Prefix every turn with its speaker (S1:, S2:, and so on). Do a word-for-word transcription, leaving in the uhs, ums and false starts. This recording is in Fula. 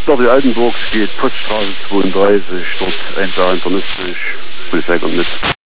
S1: W Altenburg geht Poststraße zweiunddreißig, dort eins internistisch, Polizei kommt mit.